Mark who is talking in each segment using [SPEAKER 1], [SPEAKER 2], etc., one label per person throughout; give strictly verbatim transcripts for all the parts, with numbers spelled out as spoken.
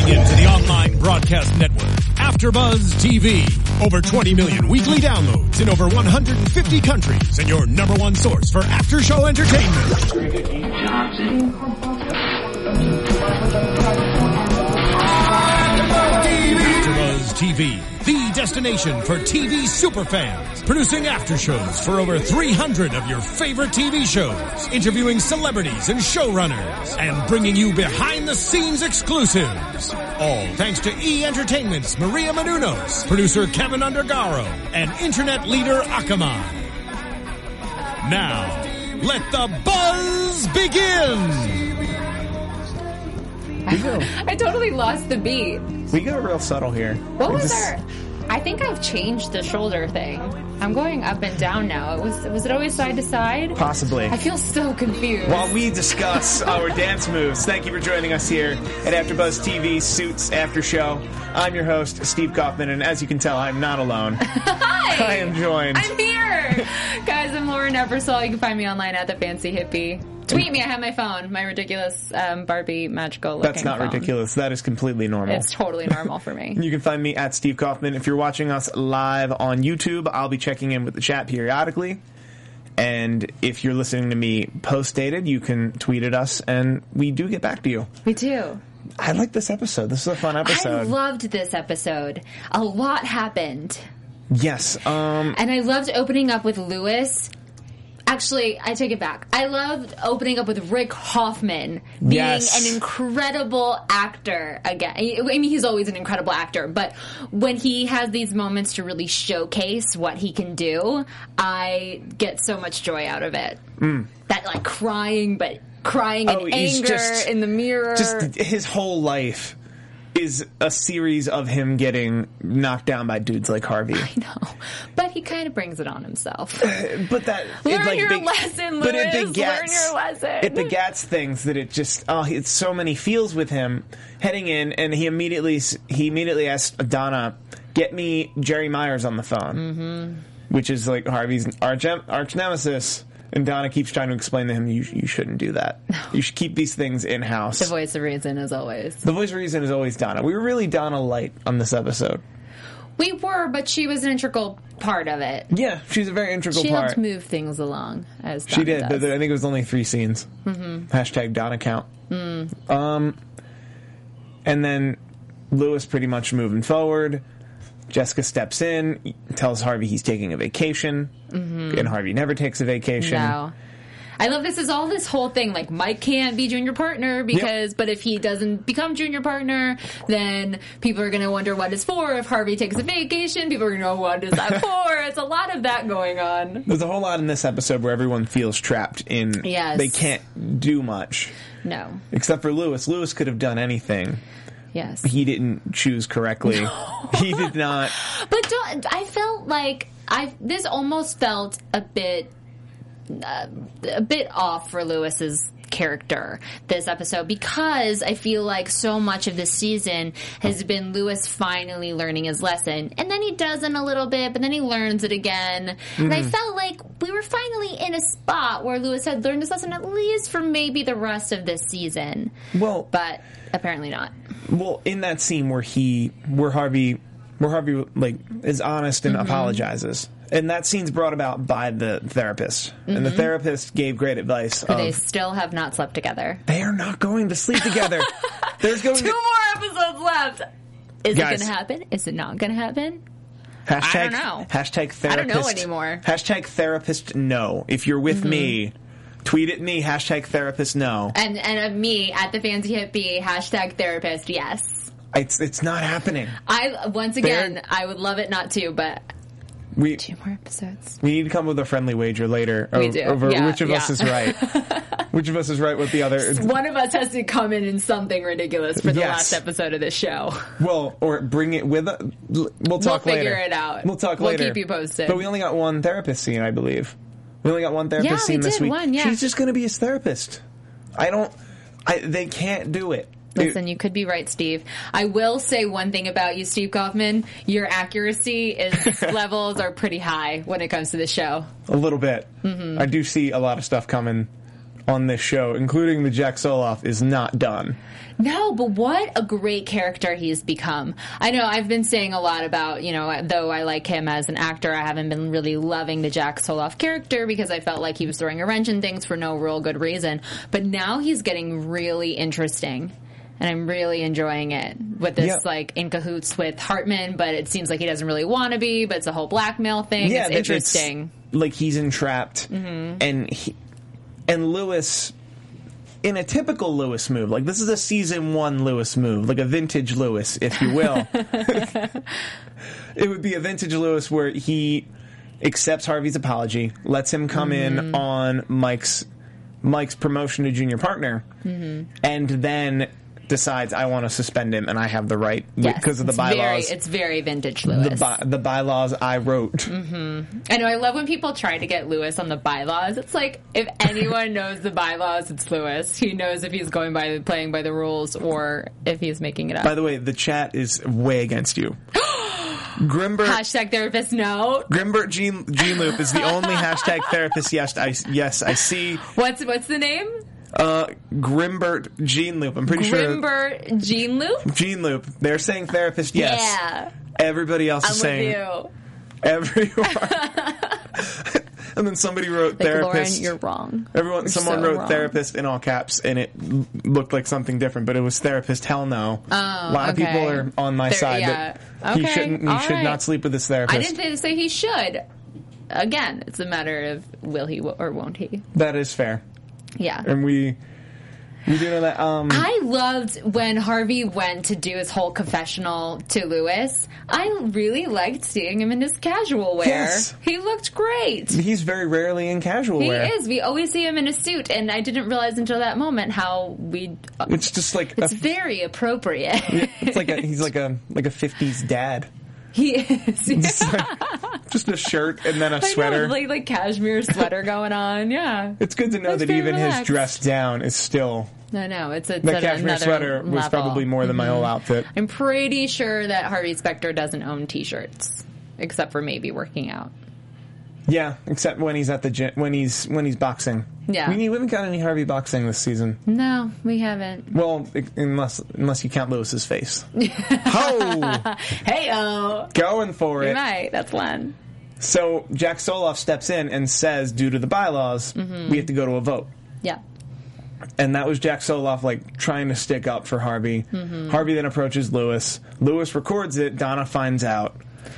[SPEAKER 1] Tuning in to the online broadcast network, AfterBuzz T V. Over twenty million weekly downloads in over one hundred fifty countries, and your number one source for after-show entertainment. AfterBuzz T V, the destination for T V superfans, producing aftershows for over three hundred of your favorite T V shows, interviewing celebrities and showrunners, and bringing you behind-the-scenes exclusives. All thanks to E! Entertainment's Maria Menounos, producer Kevin Undergaro, and internet leader Akamai. Now, let the buzz begin!
[SPEAKER 2] I totally lost the beat.
[SPEAKER 3] We go real subtle here.
[SPEAKER 2] What was
[SPEAKER 3] just...
[SPEAKER 2] our... I think I've changed the shoulder thing. I'm going up and down now. It was was it always side to side?
[SPEAKER 3] Possibly.
[SPEAKER 2] I feel so confused.
[SPEAKER 3] While we discuss our dance moves, thank you for joining us here at AfterBuzz T V Suits After Show. I'm your host, Steve Kaufman, and as you can tell, I'm not alone.
[SPEAKER 2] Hi!
[SPEAKER 3] I am joined.
[SPEAKER 2] I'm here! Guys, I'm Lauren Ebersol. You can find me online at The Fancy Hippie. Tweet me, I have my phone, my ridiculous um, Barbie magical looking
[SPEAKER 3] That's not
[SPEAKER 2] phone.
[SPEAKER 3] ridiculous. That is completely normal.
[SPEAKER 2] It's totally normal for me.
[SPEAKER 3] You can find me at Steve Kaufman. If you're watching us live on YouTube, I'll be checking in with the chat periodically. And if you're listening to me post-dated, you can tweet at us, and we do get back to you.
[SPEAKER 2] We do.
[SPEAKER 3] I like this episode. This is a fun episode.
[SPEAKER 2] I loved this episode. A lot happened.
[SPEAKER 3] Yes. Um,
[SPEAKER 2] and I loved opening up with Lewis. Actually, I take it back. I loved opening up with Rick Hoffman being
[SPEAKER 3] yes.
[SPEAKER 2] an incredible actor again. I mean, he's always an incredible actor, but when he has these moments to really showcase what he can do, I get so much joy out of it.
[SPEAKER 3] Mm.
[SPEAKER 2] That, like, crying, but crying
[SPEAKER 3] oh,
[SPEAKER 2] in anger
[SPEAKER 3] just,
[SPEAKER 2] in the mirror.
[SPEAKER 3] Just his whole life is a series of him getting knocked down by dudes like Harvey.
[SPEAKER 2] I know. But he kind of brings it on himself.
[SPEAKER 3] Uh, but that...
[SPEAKER 2] Learn
[SPEAKER 3] it, like,
[SPEAKER 2] your
[SPEAKER 3] big,
[SPEAKER 2] lesson,
[SPEAKER 3] but
[SPEAKER 2] Lewis.
[SPEAKER 3] It begets,
[SPEAKER 2] Learn your lesson.
[SPEAKER 3] It begats things that it just... Oh, it's so many feels with him heading in, and he immediately he immediately asked Donna, get me Jerry Myers on the phone.
[SPEAKER 2] Mm-hmm.
[SPEAKER 3] Which is like Harvey's arch, arch nemesis. And Donna keeps trying to explain to him, you, you shouldn't do that. No. You should keep these things in-house.
[SPEAKER 2] The voice of reason, as always.
[SPEAKER 3] The voice of reason is always Donna. We were really Donna light on this episode.
[SPEAKER 2] We were, but she was an integral part of it.
[SPEAKER 3] Yeah, she's a very integral
[SPEAKER 2] she
[SPEAKER 3] part.
[SPEAKER 2] She helped move things along, as Donna
[SPEAKER 3] She did.
[SPEAKER 2] does.
[SPEAKER 3] I think it was only three scenes.
[SPEAKER 2] Mm-hmm.
[SPEAKER 3] Hashtag Donna count.
[SPEAKER 2] Mm.
[SPEAKER 3] Um, and then Lewis pretty much moving forward. Jessica steps in, tells Harvey he's taking a vacation,
[SPEAKER 2] mm-hmm.
[SPEAKER 3] and Harvey never takes a vacation.
[SPEAKER 2] No. I love this is all this whole thing, like Mike can't be junior partner because, yep. but if he doesn't become junior partner, then people are going to wonder what it's for. If Harvey takes a vacation, people are going to know what is that for. It's a lot of that going on.
[SPEAKER 3] There's a whole lot in this episode where everyone feels trapped in,
[SPEAKER 2] yes.
[SPEAKER 3] they can't do much.
[SPEAKER 2] No.
[SPEAKER 3] Except for Lewis. Lewis could have done anything.
[SPEAKER 2] Yes.
[SPEAKER 3] He didn't choose correctly.
[SPEAKER 2] No.
[SPEAKER 3] He did not.
[SPEAKER 2] But don't, I felt like I this almost felt a bit uh, a bit off for Lewis's character this episode because I feel like so much of this season has been Lewis finally learning his lesson, and then he doesn't a little bit, but then he learns it again. Mm. And I felt like we were finally in a spot where Lewis had learned his lesson at least for maybe the rest of this season.
[SPEAKER 3] Well,
[SPEAKER 2] but apparently not.
[SPEAKER 3] Well, in that scene where he, where Harvey, where Harvey like is honest and mm-hmm. apologizes, and that scene's brought about by the therapist, mm-hmm. and the therapist gave great advice.
[SPEAKER 2] But
[SPEAKER 3] of,
[SPEAKER 2] they still have not slept together.
[SPEAKER 3] They are not going to sleep together. There's going
[SPEAKER 2] two
[SPEAKER 3] to,
[SPEAKER 2] more episodes left. Is
[SPEAKER 3] Guys,
[SPEAKER 2] it going to happen? Is it not going to happen?
[SPEAKER 3] Hashtag,
[SPEAKER 2] I don't know.
[SPEAKER 3] Hashtag therapist.
[SPEAKER 2] I don't know anymore.
[SPEAKER 3] Hashtag therapist no. If you're with mm-hmm. me, tweet at me, hashtag therapist no.
[SPEAKER 2] And and of me at the Fancy Hippie, hashtag therapist yes.
[SPEAKER 3] It's it's not happening.
[SPEAKER 2] I once again,
[SPEAKER 3] They're,
[SPEAKER 2] I would love it not to, but
[SPEAKER 3] we
[SPEAKER 2] two more episodes.
[SPEAKER 3] We need to come with a friendly wager later
[SPEAKER 2] we
[SPEAKER 3] over,
[SPEAKER 2] do.
[SPEAKER 3] over
[SPEAKER 2] yeah,
[SPEAKER 3] which of
[SPEAKER 2] yeah.
[SPEAKER 3] us is right. Which of us is right with the other?
[SPEAKER 2] One of us has to come in in something ridiculous for the
[SPEAKER 3] yes.
[SPEAKER 2] last episode of this show.
[SPEAKER 3] Well, or bring it with us. We'll talk
[SPEAKER 2] we'll
[SPEAKER 3] later.
[SPEAKER 2] We'll figure it out.
[SPEAKER 3] We'll talk
[SPEAKER 2] we'll
[SPEAKER 3] later.
[SPEAKER 2] We'll keep you posted.
[SPEAKER 3] But we only got one therapist scene, I believe. We only got one therapist
[SPEAKER 2] yeah,
[SPEAKER 3] scene
[SPEAKER 2] we
[SPEAKER 3] this
[SPEAKER 2] did,
[SPEAKER 3] week.
[SPEAKER 2] One, yeah.
[SPEAKER 3] She's just going to be his therapist. I don't... I, they can't do it.
[SPEAKER 2] Listen, you could be right, Steve. I will say one thing about you, Steve Kaufman. Your accuracy is levels are pretty high when it comes to the show.
[SPEAKER 3] A little bit.
[SPEAKER 2] Mm-hmm.
[SPEAKER 3] I do see a lot of stuff coming on this show, including the Jack Soloff, is not done.
[SPEAKER 2] No, but what a great character he's become. I know I've been saying a lot about, you know, though I like him as an actor, I haven't been really loving the Jack Soloff character because I felt like he was throwing a wrench in things for no real good reason. But now he's getting really interesting. And I'm really enjoying it with this,
[SPEAKER 3] yep.
[SPEAKER 2] like, in cahoots with Hartman, but it seems like he doesn't really want to be, but it's a whole blackmail thing.
[SPEAKER 3] Yeah,
[SPEAKER 2] it's interesting.
[SPEAKER 3] It's like he's entrapped. Mm-hmm. And he, and Lewis, in a typical Lewis move, like this is a season one Lewis move, like a vintage Lewis, if you will. It would be a vintage Lewis where he accepts Harvey's apology, lets him come mm-hmm. in on Mike's Mike's promotion to junior partner, mm-hmm. and then decides I want to suspend him and I have the right
[SPEAKER 2] yes,
[SPEAKER 3] because of the
[SPEAKER 2] it's
[SPEAKER 3] bylaws.
[SPEAKER 2] Very, it's very vintage Lewis.
[SPEAKER 3] The, by, the bylaws I wrote.
[SPEAKER 2] Mm-hmm. I know. I love when people try to get Lewis on the bylaws. It's like if anyone knows the bylaws, it's Lewis. He knows if he's going by playing by the rules or if he's making it up.
[SPEAKER 3] By the way, the chat is way against you. Grimbert
[SPEAKER 2] hashtag therapist no.
[SPEAKER 3] Grimbert Gene Gene Loop is the only hashtag therapist. Yes, I yes I see.
[SPEAKER 2] What's what's the name?
[SPEAKER 3] Uh, Grimbert Gene Loop. I'm pretty
[SPEAKER 2] Grimbert
[SPEAKER 3] sure.
[SPEAKER 2] Grimbert Gene Loop?
[SPEAKER 3] Gene Loop. They're saying therapist, yes.
[SPEAKER 2] Yeah.
[SPEAKER 3] Everybody else
[SPEAKER 2] I'm
[SPEAKER 3] is saying.
[SPEAKER 2] With you.
[SPEAKER 3] Everyone. And then somebody wrote
[SPEAKER 2] like,
[SPEAKER 3] therapist.
[SPEAKER 2] Lauren, you're wrong.
[SPEAKER 3] Everyone,
[SPEAKER 2] you're
[SPEAKER 3] someone
[SPEAKER 2] so
[SPEAKER 3] wrote
[SPEAKER 2] wrong.
[SPEAKER 3] therapist in all caps, and it looked like something different, but it was therapist. Hell no.
[SPEAKER 2] Oh,
[SPEAKER 3] a lot
[SPEAKER 2] okay.
[SPEAKER 3] of people are on my
[SPEAKER 2] there,
[SPEAKER 3] side
[SPEAKER 2] yeah.
[SPEAKER 3] that
[SPEAKER 2] okay.
[SPEAKER 3] he shouldn't. He
[SPEAKER 2] all
[SPEAKER 3] should
[SPEAKER 2] right.
[SPEAKER 3] not sleep with his therapist.
[SPEAKER 2] I didn't say he should. Again, it's a matter of will he or won't he.
[SPEAKER 3] That is fair.
[SPEAKER 2] Yeah.
[SPEAKER 3] And we. We do know that. Um,
[SPEAKER 2] I loved when Harvey went to do his whole confessional to Lewis. I really liked seeing him in his casual wear.
[SPEAKER 3] Yes.
[SPEAKER 2] He looked great.
[SPEAKER 3] He's very rarely in casual
[SPEAKER 2] he
[SPEAKER 3] wear.
[SPEAKER 2] He is. We always see him in a suit, and I didn't realize until that moment how we. Uh,
[SPEAKER 3] it's just like
[SPEAKER 2] it's
[SPEAKER 3] a,
[SPEAKER 2] very appropriate.
[SPEAKER 3] It's like a, he's like a like a fifties dad.
[SPEAKER 2] He is.
[SPEAKER 3] Just, like, just a shirt and then a
[SPEAKER 2] I
[SPEAKER 3] sweater.
[SPEAKER 2] Know, like like cashmere sweater going on. Yeah.
[SPEAKER 3] It's good to know
[SPEAKER 2] it's
[SPEAKER 3] that even
[SPEAKER 2] relaxed.
[SPEAKER 3] his dress down is still.
[SPEAKER 2] I know it's a
[SPEAKER 3] the cashmere sweater was
[SPEAKER 2] level.
[SPEAKER 3] probably more than
[SPEAKER 2] mm-hmm.
[SPEAKER 3] my whole outfit.
[SPEAKER 2] I'm pretty sure that Harvey Specter doesn't own T-shirts, except for maybe working out.
[SPEAKER 3] Yeah, except when he's at the gym, when he's when he's boxing.
[SPEAKER 2] Yeah,
[SPEAKER 3] we, we haven't got any Harvey boxing this season.
[SPEAKER 2] No, we haven't.
[SPEAKER 3] Well, unless unless you count Lewis's face. Ho!
[SPEAKER 2] Hey-o!
[SPEAKER 3] Going for
[SPEAKER 2] you
[SPEAKER 3] it.
[SPEAKER 2] Right, that's fun.
[SPEAKER 3] So Jack Soloff steps in and says, due to the bylaws, mm-hmm. we have to go to a vote.
[SPEAKER 2] Yeah.
[SPEAKER 3] And that was Jack Soloff, like, trying to stick up for Harvey. Mm-hmm. Harvey then approaches Lewis. Lewis records it. Donna finds out.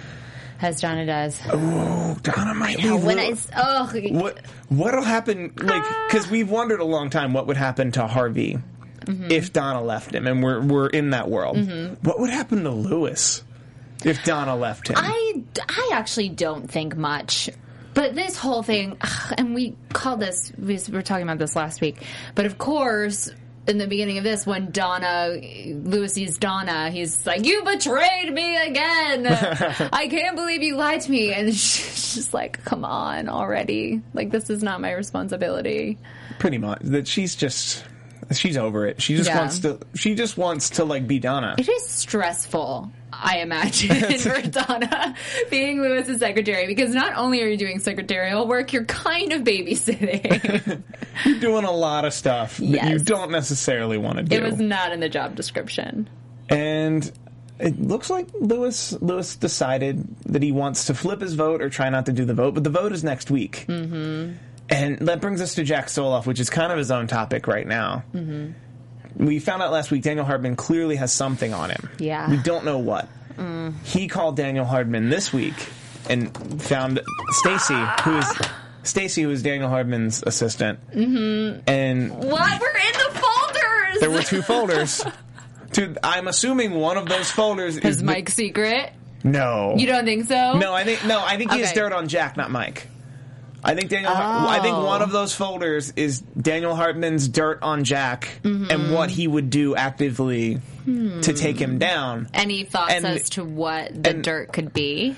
[SPEAKER 2] As Donna does.
[SPEAKER 3] Oh, Donna might
[SPEAKER 2] know,
[SPEAKER 3] leave
[SPEAKER 2] when
[SPEAKER 3] Lewis.
[SPEAKER 2] I, oh.
[SPEAKER 3] What, what'll happen, like, because we've wondered a long time what would happen to Harvey mm-hmm. if Donna left him, and we're, we're in that world. Mm-hmm. What would happen to Lewis if Donna left him?
[SPEAKER 2] I, I actually don't think much. But this whole thing, and we called this, we were talking about this last week, but of course, in the beginning of this, when Donna, Lewis sees Donna, he's like, you betrayed me again! I can't believe you lied to me! And she's just like, come on already. Like, this is not my responsibility.
[SPEAKER 3] Pretty much. That she's just, she's over it. She just
[SPEAKER 2] yeah.
[SPEAKER 3] wants to, she just wants to, like, be Donna.
[SPEAKER 2] It is stressful, I imagine, for Donna being Lewis's secretary, because not only are you doing secretarial work, you're kind of babysitting.
[SPEAKER 3] You're doing a lot of stuff
[SPEAKER 2] yes.
[SPEAKER 3] that you don't necessarily want to do.
[SPEAKER 2] It was not in the job description.
[SPEAKER 3] And it looks like Lewis Lewis decided that he wants to flip his vote or try not to do the vote, but the vote is next week. Mm-hmm. And that brings us to Jack Soloff, which is kind of his own topic right now. Mm-hmm. We found out last week Daniel Hardman clearly has something on him.
[SPEAKER 2] Yeah.
[SPEAKER 3] We don't know what. Mm. He called Daniel Hardman this week and found Stacy, who is Stacy, who is Daniel Hardman's assistant. Mm-hmm. And
[SPEAKER 2] what? We're in the folders.
[SPEAKER 3] There were two folders. Two, I'm assuming one of those folders
[SPEAKER 2] is,
[SPEAKER 3] is
[SPEAKER 2] Mike's the, secret.
[SPEAKER 3] No,
[SPEAKER 2] you don't think so?
[SPEAKER 3] No, I think no. I think he
[SPEAKER 2] okay.
[SPEAKER 3] has dirt on Jack, not Mike. I think Daniel.
[SPEAKER 2] Oh.
[SPEAKER 3] I think one of those folders is Daniel Hardman's dirt on Jack mm-hmm. and what he would do actively hmm. to take him down.
[SPEAKER 2] Any thoughts and, as to what the dirt could be?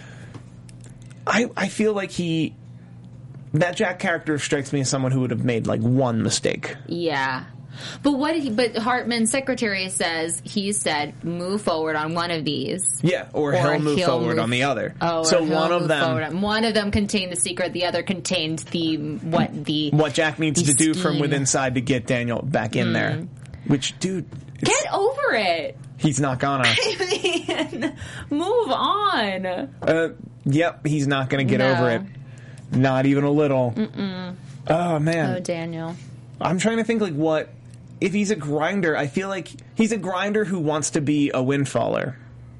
[SPEAKER 3] I I feel like he that Jack character strikes me as someone who would have made like one mistake.
[SPEAKER 2] Yeah. But what? He, but Hartman's secretary says he said move forward on one of these.
[SPEAKER 3] Yeah, or,
[SPEAKER 2] Or
[SPEAKER 3] he'll move
[SPEAKER 2] he'll
[SPEAKER 3] forward
[SPEAKER 2] move-
[SPEAKER 3] on the other.
[SPEAKER 2] Oh,
[SPEAKER 3] so
[SPEAKER 2] or he'll
[SPEAKER 3] one of
[SPEAKER 2] move
[SPEAKER 3] them,
[SPEAKER 2] forward on- one of them contained the secret. The other contained the what the
[SPEAKER 3] what Jack needs
[SPEAKER 2] the
[SPEAKER 3] to do from
[SPEAKER 2] scheme.
[SPEAKER 3] within inside to get Daniel back in there. Which, dude, it's-
[SPEAKER 2] Get over it.
[SPEAKER 3] he's not gonna.
[SPEAKER 2] I mean, move on.
[SPEAKER 3] Uh, yep, he's not gonna get
[SPEAKER 2] No.
[SPEAKER 3] over it. Not even a little. Mm-mm. Oh man,
[SPEAKER 2] Oh, Daniel.
[SPEAKER 3] I'm trying to think like what if he's a grinder. I feel like he's a grinder who wants to be a windfaller,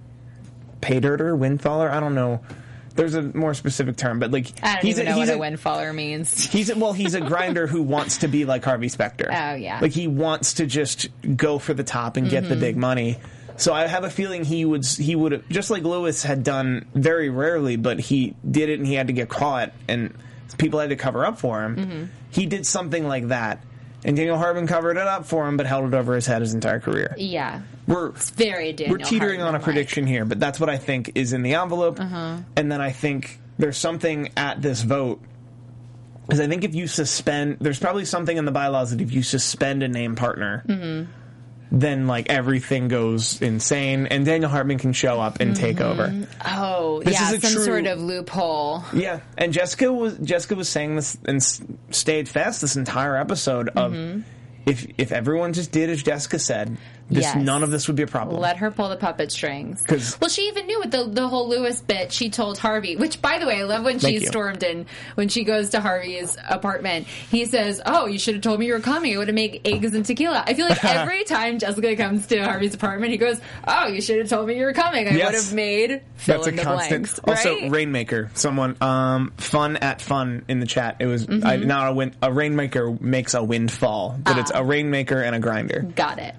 [SPEAKER 3] pay dirter, windfaller. I don't know. There's a more specific term, but like
[SPEAKER 2] I don't
[SPEAKER 3] he's
[SPEAKER 2] even
[SPEAKER 3] a,
[SPEAKER 2] know
[SPEAKER 3] he's
[SPEAKER 2] what
[SPEAKER 3] a,
[SPEAKER 2] a windfaller means.
[SPEAKER 3] He's a, well, he's a grinder who wants to be like Harvey Specter.
[SPEAKER 2] Oh, yeah.
[SPEAKER 3] like he wants to just go for the top and get
[SPEAKER 2] Mm-hmm.
[SPEAKER 3] the big money. So I have a feeling he would he would just like Lewis had done very rarely, but he did it and he had to get caught and people had to cover up for him.
[SPEAKER 2] Mm-hmm.
[SPEAKER 3] He did something like that, and Daniel Hartman covered it up for him, but held it over his head his entire career.
[SPEAKER 2] Yeah.
[SPEAKER 3] We're
[SPEAKER 2] It's very Daniel
[SPEAKER 3] we're teetering on a
[SPEAKER 2] Hartman-like.
[SPEAKER 3] prediction here, but that's what I think is in the envelope.
[SPEAKER 2] Uh-huh.
[SPEAKER 3] And then I think there's something at this vote. Because I think if you suspend, there's probably something in the bylaws that if you suspend a name partner,
[SPEAKER 2] Mm-hmm.
[SPEAKER 3] then like everything goes insane, and Daniel Hartman can show up and take over.
[SPEAKER 2] Oh,
[SPEAKER 3] This
[SPEAKER 2] yeah,
[SPEAKER 3] is a
[SPEAKER 2] some
[SPEAKER 3] true-
[SPEAKER 2] sort of loophole.
[SPEAKER 3] Yeah, and Jessica was Jessica was saying this and s- stayed fast this entire episode of
[SPEAKER 2] Mm-hmm.
[SPEAKER 3] if if everyone just did as Jessica said, this
[SPEAKER 2] Yes.
[SPEAKER 3] none of this would be a problem.
[SPEAKER 2] Let her pull the puppet strings.
[SPEAKER 3] 'Cause-
[SPEAKER 2] Well, she even knew with the the whole Lewis bit. She told Harvey, which, by the way, I love when
[SPEAKER 3] Thank
[SPEAKER 2] she
[SPEAKER 3] you.
[SPEAKER 2] stormed in. When she goes to Harvey's apartment, he says, "Oh, you should have told me you were coming. It would have made eggs and tequila." I feel like every time Jessica comes to Harvey's apartment, he goes, "Oh, you should have told me you were coming. I
[SPEAKER 3] Yes.
[SPEAKER 2] would have made fill
[SPEAKER 3] That's
[SPEAKER 2] in
[SPEAKER 3] a
[SPEAKER 2] the
[SPEAKER 3] constant.
[SPEAKER 2] blanks."
[SPEAKER 3] Also,
[SPEAKER 2] right?
[SPEAKER 3] Rainmaker. Someone, um, fun at fun in the chat. It was
[SPEAKER 2] Mm-hmm.
[SPEAKER 3] I, not a wind. A Rainmaker makes a windfall, but it's a Rainmaker and a grinder.
[SPEAKER 2] Got it.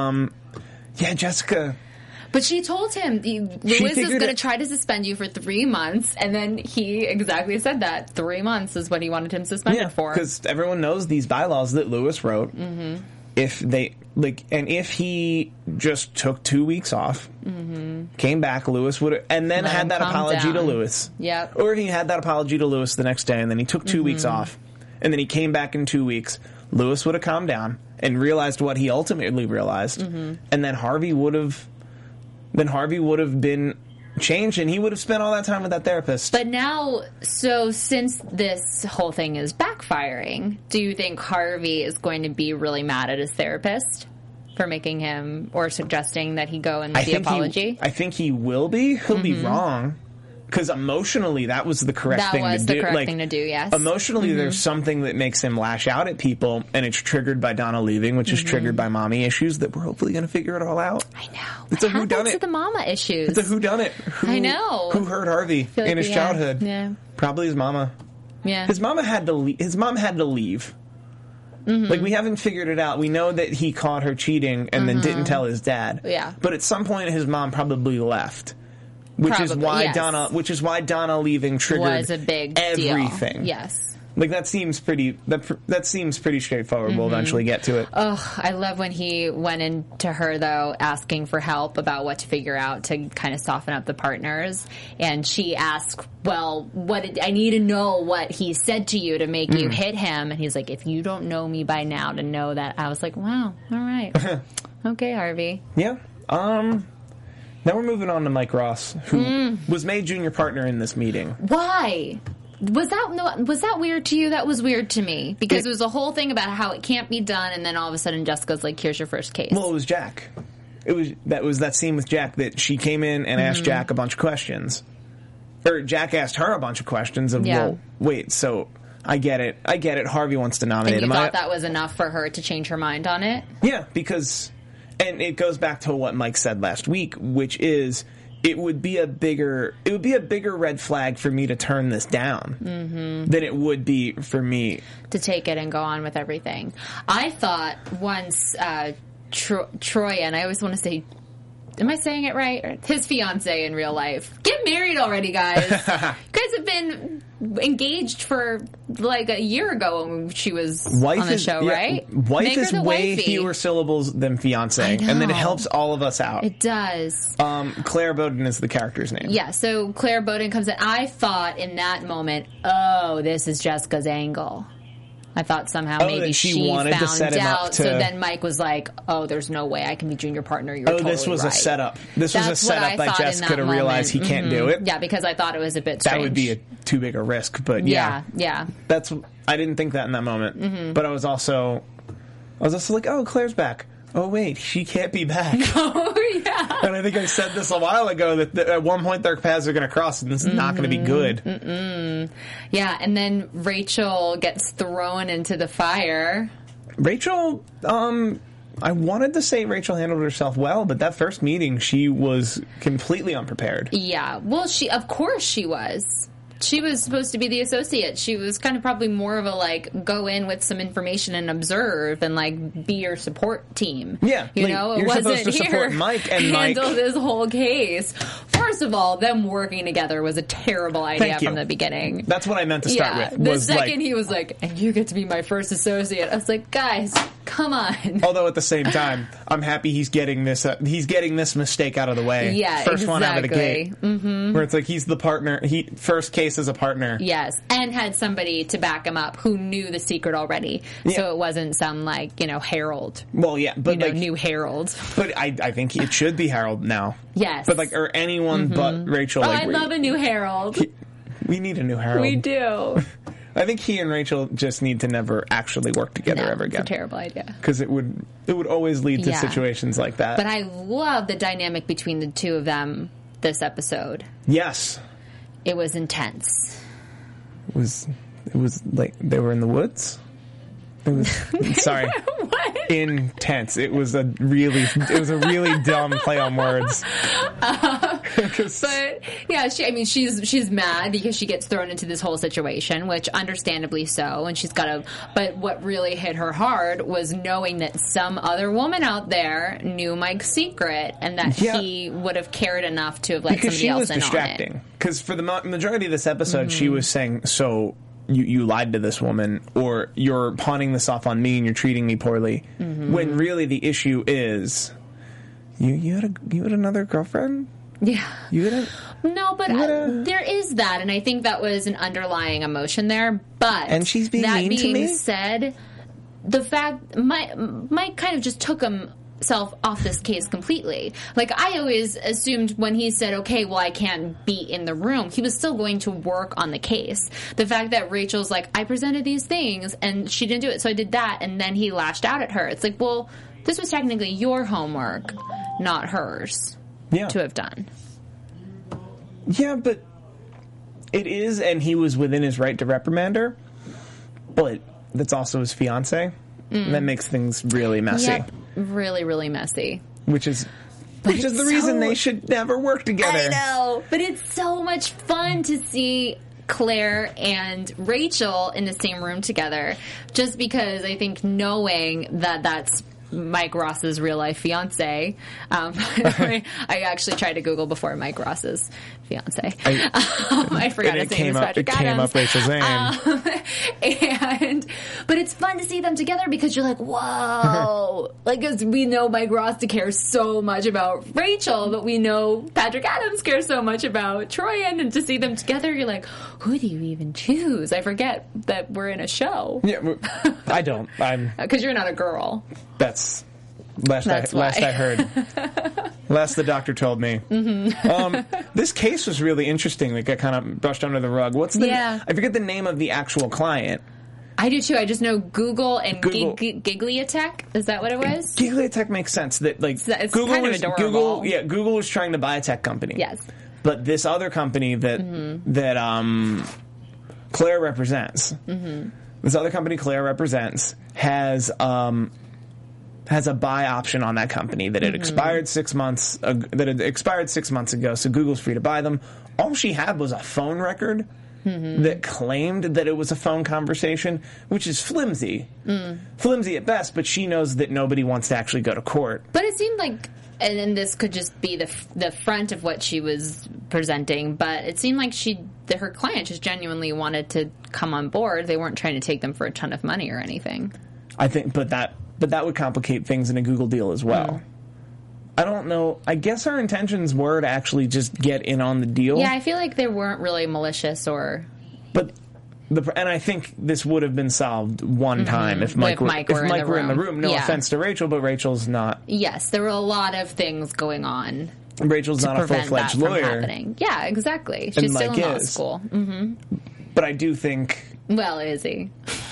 [SPEAKER 3] Yeah, Jessica.
[SPEAKER 2] But she told him, Lewis is
[SPEAKER 3] figured
[SPEAKER 2] going to
[SPEAKER 3] it-
[SPEAKER 2] try to suspend you for three months, and then he exactly said that. Three months is what he wanted him suspended
[SPEAKER 3] Yeah,
[SPEAKER 2] for.
[SPEAKER 3] because everyone knows these bylaws that Lewis wrote. Mm-hmm. If they like, and if he just took two weeks off, mm-hmm. came back, Lewis would have, and then
[SPEAKER 2] Let
[SPEAKER 3] had
[SPEAKER 2] him
[SPEAKER 3] that
[SPEAKER 2] calm
[SPEAKER 3] apology to
[SPEAKER 2] down.
[SPEAKER 3] Lewis.
[SPEAKER 2] Yep.
[SPEAKER 3] Or if he had that apology to Lewis the next day, and then he took 2
[SPEAKER 2] Mm-hmm.
[SPEAKER 3] weeks off, and then he came back in two weeks, Lewis would have calmed down and realized what he ultimately realized,
[SPEAKER 2] Mm-hmm.
[SPEAKER 3] and then Harvey would have, then Harvey would have been changed, and he would have spent all that time with that therapist.
[SPEAKER 2] But now, so since this whole thing is backfiring, do you think Harvey is going to be really mad at his therapist for making him or suggesting that he go and
[SPEAKER 3] I
[SPEAKER 2] make the
[SPEAKER 3] think
[SPEAKER 2] apology?
[SPEAKER 3] He, I think he will be. He'll be wrong. Because emotionally, that was the correct
[SPEAKER 2] That
[SPEAKER 3] thing
[SPEAKER 2] was
[SPEAKER 3] to
[SPEAKER 2] the
[SPEAKER 3] do.
[SPEAKER 2] correct
[SPEAKER 3] like,
[SPEAKER 2] thing to do, yes.
[SPEAKER 3] Emotionally, there's something that makes him lash out at people, and it's triggered by Donna leaving, which is triggered by mommy issues that we're hopefully going to figure it all out.
[SPEAKER 2] I know.
[SPEAKER 3] It's
[SPEAKER 2] what
[SPEAKER 3] a whodunit.
[SPEAKER 2] happens to the mama issues?
[SPEAKER 3] It's a whodunit. Who,
[SPEAKER 2] I know.
[SPEAKER 3] Who hurt Harvey
[SPEAKER 2] feel like
[SPEAKER 3] in his
[SPEAKER 2] we-
[SPEAKER 3] childhood?
[SPEAKER 2] yeah.
[SPEAKER 3] Probably his mama.
[SPEAKER 2] Yeah.
[SPEAKER 3] His mama had to. Le- his mom had to leave.
[SPEAKER 2] Mm-hmm.
[SPEAKER 3] Like, we haven't figured it out. We know that he caught her cheating and then didn't tell his dad.
[SPEAKER 2] Mm-hmm. Yeah.
[SPEAKER 3] But at some point, his mom probably left. Which is
[SPEAKER 2] Probably,
[SPEAKER 3] why
[SPEAKER 2] yes.
[SPEAKER 3] Donna, which is why Donna leaving triggered
[SPEAKER 2] was a big
[SPEAKER 3] everything.
[SPEAKER 2] deal. Yes.
[SPEAKER 3] Like, that seems pretty. That that seems pretty straightforward. We'll eventually get to it.
[SPEAKER 2] Oh, I love when he went into her, though, asking for help about what to figure out to kind of soften up the partners. And she asked, well, what did, I need to know what he said to you to make
[SPEAKER 3] Mm.
[SPEAKER 2] you hit him. And he's like, if you don't know me by now to know that. I was like, wow, all right. Okay, Harvey.
[SPEAKER 3] Yeah. Um. Now we're moving on to Mike Ross, who
[SPEAKER 2] Mm.
[SPEAKER 3] was made junior partner in this meeting.
[SPEAKER 2] Why? Was that no, was that weird to you? That was weird to me because
[SPEAKER 3] It-
[SPEAKER 2] it was a whole thing about how it can't be done, and then all of a sudden Jessica's like, "Here's your first case."
[SPEAKER 3] Well, it was Jack. It was that was that scene with Jack that she came in and
[SPEAKER 2] Mm-hmm.
[SPEAKER 3] asked Jack a bunch of questions, or Jack asked her a bunch of questions of,
[SPEAKER 2] Yeah.
[SPEAKER 3] well, wait, so I get it, I get it. Harvey wants to nominate
[SPEAKER 2] and you
[SPEAKER 3] him.
[SPEAKER 2] thought
[SPEAKER 3] I-
[SPEAKER 2] that was enough for her to change her mind on it?
[SPEAKER 3] Yeah, because, and it goes back to what Mike said last week, which is it would be a bigger, it would be a bigger red flag for me to turn this down
[SPEAKER 2] Mm-hmm.
[SPEAKER 3] than it would be for me.
[SPEAKER 2] To take it and go on with everything. I thought once uh, Tro- Troy, and I always want to say, am I saying it right? His fiance in real life. Get married already, guys. You guys have been engaged for like a year ago when she was
[SPEAKER 3] Wife
[SPEAKER 2] on the
[SPEAKER 3] is,
[SPEAKER 2] show,
[SPEAKER 3] yeah,
[SPEAKER 2] right?
[SPEAKER 3] Wife
[SPEAKER 2] Make her
[SPEAKER 3] is
[SPEAKER 2] the
[SPEAKER 3] way
[SPEAKER 2] wifey.
[SPEAKER 3] fewer syllables than fiance,
[SPEAKER 2] I
[SPEAKER 3] and then it
[SPEAKER 2] know.
[SPEAKER 3] helps all of us out.
[SPEAKER 2] It does.
[SPEAKER 3] Um, Claire Bowden is the character's name.
[SPEAKER 2] Yeah, so Claire Bowden comes in. I thought in that moment, oh, this is Jessica's angle. I thought somehow
[SPEAKER 3] Oh,
[SPEAKER 2] maybe
[SPEAKER 3] that she
[SPEAKER 2] she
[SPEAKER 3] wanted to
[SPEAKER 2] found
[SPEAKER 3] set him up
[SPEAKER 2] out.
[SPEAKER 3] to-
[SPEAKER 2] So then Mike was like, "Oh, there's no way I can be junior partner." You're
[SPEAKER 3] Oh,
[SPEAKER 2] totally
[SPEAKER 3] this was
[SPEAKER 2] right.
[SPEAKER 3] a setup. This
[SPEAKER 2] That's
[SPEAKER 3] was a
[SPEAKER 2] what
[SPEAKER 3] setup
[SPEAKER 2] I
[SPEAKER 3] that
[SPEAKER 2] thought in
[SPEAKER 3] Jess
[SPEAKER 2] that
[SPEAKER 3] could have realized he
[SPEAKER 2] moment.
[SPEAKER 3] can't do it.
[SPEAKER 2] Yeah, because I thought it was a bit
[SPEAKER 3] That
[SPEAKER 2] strange.
[SPEAKER 3] would be a too big a risk. But yeah,
[SPEAKER 2] yeah, yeah.
[SPEAKER 3] that's I didn't think that in that moment.
[SPEAKER 2] Mm-hmm.
[SPEAKER 3] But I was also I was also like, oh, Claire's back. Oh wait, she can't be back.
[SPEAKER 2] Oh yeah.
[SPEAKER 3] And I think I said this a while ago that, that at one point their paths are going to cross, and this is not going to be good.
[SPEAKER 2] Mm-mm. Yeah, and then Rachel gets thrown into the fire.
[SPEAKER 3] Rachel, um, I wanted to say Rachel handled herself well, but that first meeting, she was completely unprepared.
[SPEAKER 2] Yeah, well, she of course she was. She was supposed to be the associate. She was kind of probably more of a, like, go in with some information and observe and, like, be your support team.
[SPEAKER 3] Yeah,
[SPEAKER 2] You
[SPEAKER 3] like,
[SPEAKER 2] know, it
[SPEAKER 3] you're
[SPEAKER 2] wasn't
[SPEAKER 3] supposed to
[SPEAKER 2] here
[SPEAKER 3] support Mike, and Mike-
[SPEAKER 2] handle this whole case. First of all, them working together was a terrible idea
[SPEAKER 3] Thank you.
[SPEAKER 2] from the beginning.
[SPEAKER 3] That's what I meant to start
[SPEAKER 2] yeah,
[SPEAKER 3] with.
[SPEAKER 2] the
[SPEAKER 3] Was
[SPEAKER 2] second
[SPEAKER 3] like,
[SPEAKER 2] he was like, and you get to be my first associate, I was like, guys, come on.
[SPEAKER 3] although at the same time, I'm happy he's getting this. Uh, he's getting this mistake out of the way.
[SPEAKER 2] Yeah,
[SPEAKER 3] first one out of the
[SPEAKER 2] exactly.
[SPEAKER 3] gate. Mm-hmm. Where it's like he's the partner. He first case as a partner.
[SPEAKER 2] Yes, and had somebody to back him up who knew the secret already,
[SPEAKER 3] Yeah.
[SPEAKER 2] so it wasn't some like you know Harold,
[SPEAKER 3] Well, yeah, but
[SPEAKER 2] you know,
[SPEAKER 3] like,
[SPEAKER 2] new Harold.
[SPEAKER 3] but I, I think it should be Harold now.
[SPEAKER 2] Yes,
[SPEAKER 3] But like, or anyone but Rachel.
[SPEAKER 2] oh,
[SPEAKER 3] like,
[SPEAKER 2] I
[SPEAKER 3] we,
[SPEAKER 2] love a new Harold.
[SPEAKER 3] we need a new Harold.
[SPEAKER 2] We do.
[SPEAKER 3] I think he and Rachel just need to never actually work together
[SPEAKER 2] No,
[SPEAKER 3] ever
[SPEAKER 2] it's a
[SPEAKER 3] again.
[SPEAKER 2] terrible idea.
[SPEAKER 3] Because it would it would always lead to
[SPEAKER 2] Yeah.
[SPEAKER 3] situations like that.
[SPEAKER 2] But I love the dynamic between the two of them this episode.
[SPEAKER 3] yes,
[SPEAKER 2] It was intense.
[SPEAKER 3] it was it was like they were in the woods. It was sorry.
[SPEAKER 2] What?
[SPEAKER 3] Intense. It was a really, it was a really dumb play on words.
[SPEAKER 2] Uh, but yeah, she. I mean, she's she's mad because she gets thrown into this whole situation, which understandably so, and she's got to. But what really hit her hard was knowing that some other woman out there knew Mike's secret, and that
[SPEAKER 3] Yeah.
[SPEAKER 2] he would have cared enough to have let
[SPEAKER 3] Because
[SPEAKER 2] somebody
[SPEAKER 3] she
[SPEAKER 2] else
[SPEAKER 3] was
[SPEAKER 2] in on
[SPEAKER 3] distracting. Because for the mo- majority of this episode, she was saying, "So you you lied to this woman, or you're pawning this off on me, and you're treating me poorly." When really the issue is, you you had a you had another girlfriend.
[SPEAKER 2] it. Yeah.
[SPEAKER 3] You had a,
[SPEAKER 2] No, but
[SPEAKER 3] What
[SPEAKER 2] uh,
[SPEAKER 3] a-
[SPEAKER 2] there is that, and I think that was an underlying emotion there. But
[SPEAKER 3] And she's being
[SPEAKER 2] that
[SPEAKER 3] mean to
[SPEAKER 2] being
[SPEAKER 3] me?
[SPEAKER 2] said, the fact Mike, Mike kind of just took himself off this case completely. Like I always assumed when he said, "Okay, well, I can't be in the room," he was still going to work on the case. The fact that Rachel's like, "I presented these things and she didn't do it, so I did that," and then he lashed out at her. It's like, well, this was technically your homework, not hers,
[SPEAKER 3] yeah.
[SPEAKER 2] to have done.
[SPEAKER 3] Yeah, but it is, and he was within his right to reprimand her. But that's also his fiance. And that makes things really messy.
[SPEAKER 2] Yep, really, really messy.
[SPEAKER 3] Which is which is
[SPEAKER 2] it's
[SPEAKER 3] the reason
[SPEAKER 2] so-
[SPEAKER 3] they should never work together.
[SPEAKER 2] I know, but it's so much fun to see Claire and Rachel in the same room together, just because I think knowing that that's Mike Ross's real life fiance. Um, I actually tried to Google before Mike Ross's fiance.
[SPEAKER 3] I,
[SPEAKER 2] um, I forgot
[SPEAKER 3] and
[SPEAKER 2] his
[SPEAKER 3] it
[SPEAKER 2] name
[SPEAKER 3] came
[SPEAKER 2] is
[SPEAKER 3] up.
[SPEAKER 2] Patrick
[SPEAKER 3] It came
[SPEAKER 2] Adams.
[SPEAKER 3] up Rachel's name.
[SPEAKER 2] Um, and but it's fun to see them together because you're like, whoa, like because we know Mike Ross cares so much about Rachel, but we know Patrick Adams cares so much about Troy, and to see them together, you're like, who do you even choose? I forget that we're in a show
[SPEAKER 3] yeah, well, I don't. I'm.
[SPEAKER 2] because you're not a girl.
[SPEAKER 3] That's last.
[SPEAKER 2] That's
[SPEAKER 3] I, last
[SPEAKER 2] why.
[SPEAKER 3] I heard. Last the doctor told me. Mm-hmm. Um, this case was really interesting. Like, I kind of brushed under the rug. What's the?
[SPEAKER 2] Yeah.
[SPEAKER 3] I forget the name of the actual client.
[SPEAKER 2] I do too. I just know Google and
[SPEAKER 3] Google.
[SPEAKER 2] Gig- Gigliatech. Is that what it was?
[SPEAKER 3] Gigliatech makes sense. That like
[SPEAKER 2] it's
[SPEAKER 3] Google
[SPEAKER 2] kind of
[SPEAKER 3] was
[SPEAKER 2] adorable.
[SPEAKER 3] Google. Yeah, Google was trying to buy a tech company.
[SPEAKER 2] Yes.
[SPEAKER 3] But this other company that
[SPEAKER 2] Mm-hmm.
[SPEAKER 3] that um, Claire represents,
[SPEAKER 2] Mm-hmm.
[SPEAKER 3] this other company Claire represents has um, has a buy option on that company that
[SPEAKER 2] Mm-hmm.
[SPEAKER 3] it expired six months ag- that it expired six months ago. So Google's free to buy them. All she had was a phone record
[SPEAKER 2] Mm-hmm.
[SPEAKER 3] that claimed that it was a phone conversation, which is flimsy,
[SPEAKER 2] Mm.
[SPEAKER 3] flimsy at best. But she knows that nobody wants to actually go to court.
[SPEAKER 2] But it seemed like, and then this could just be the the front of what she was presenting. But it seemed like she, that her client, just genuinely wanted to come on board. They weren't trying to take them for a ton of money or anything.
[SPEAKER 3] I think, but that but that would complicate things in a Google deal as well.
[SPEAKER 2] Mm.
[SPEAKER 3] I don't know. I guess our intentions were to actually just get in on the deal.
[SPEAKER 2] Yeah, I feel like they weren't really malicious or.
[SPEAKER 3] But The, and I think this would have been solved one mm-hmm. time if Mike,
[SPEAKER 2] if
[SPEAKER 3] were,
[SPEAKER 2] Mike,
[SPEAKER 3] if
[SPEAKER 2] were,
[SPEAKER 3] Mike
[SPEAKER 2] in the
[SPEAKER 3] were in the room. No
[SPEAKER 2] yeah.
[SPEAKER 3] offense to Rachel, but Rachel's not.
[SPEAKER 2] Yes, there were a lot of things going on.
[SPEAKER 3] Rachel's not a full-fledged lawyer.
[SPEAKER 2] Happening. Yeah, exactly. She's
[SPEAKER 3] and
[SPEAKER 2] still
[SPEAKER 3] Mike
[SPEAKER 2] in law
[SPEAKER 3] is.
[SPEAKER 2] school. Mm-hmm.
[SPEAKER 3] But I do think...
[SPEAKER 2] Well, is he?